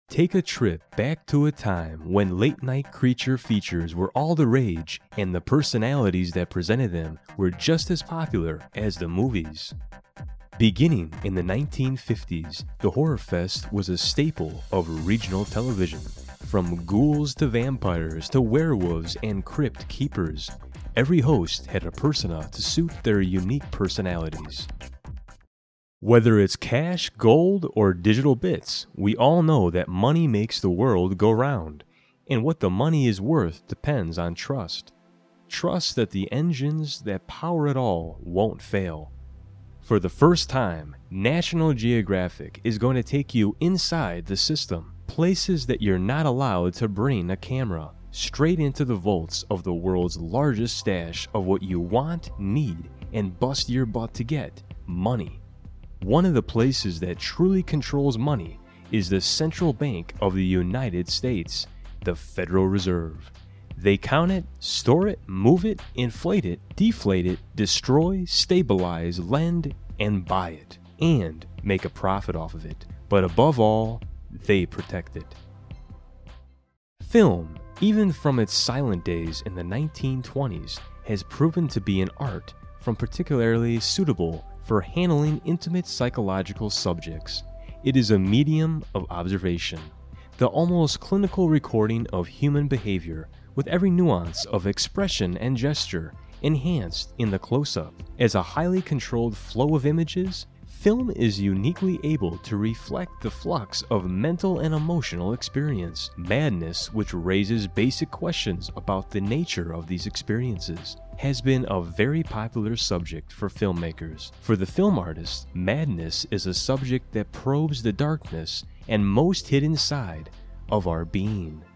Take a trip back to a time when late-night creature features were all the rage and the personalities that presented them were just as popular as the movies. Beginning in the 1950s, the Horror Fest was a staple of regional television. From ghouls to vampires to werewolves and crypt keepers, every host had a persona to suit their unique personalities. Whether it's cash, gold, or digital bits, we all know that money makes the world go round, and what the money is worth depends on trust. Trust that the engines that power it all won't fail. For the first time, National Geographic is going to take you inside the system, places that you're not allowed to bring a camera, straight into the vaults of the world's largest stash of what you want, need, and bust your butt to get, money. One of the places that truly controls money is the Central Bank of the United States, the Federal Reserve. They count it, store it, move it, inflate it, deflate it, destroy, stabilize, lend, and buy it, and make a profit off of it. But above all, they protect it. Film, even from its silent days in the 1920s, has proven to be an art particularly suitable for handling intimate psychological subjects. It is a medium of observation, the almost clinical recording of human behavior with every nuance of expression and gesture enhanced in the close-up. As a highly controlled flow of images, film is uniquely able to reflect the flux of mental and emotional experience, madness which raises basic questions about the nature of these experiences. Has been a very popular subject for filmmakers. For the film artist, madness is a subject that probes the darkness and most hidden side of our being.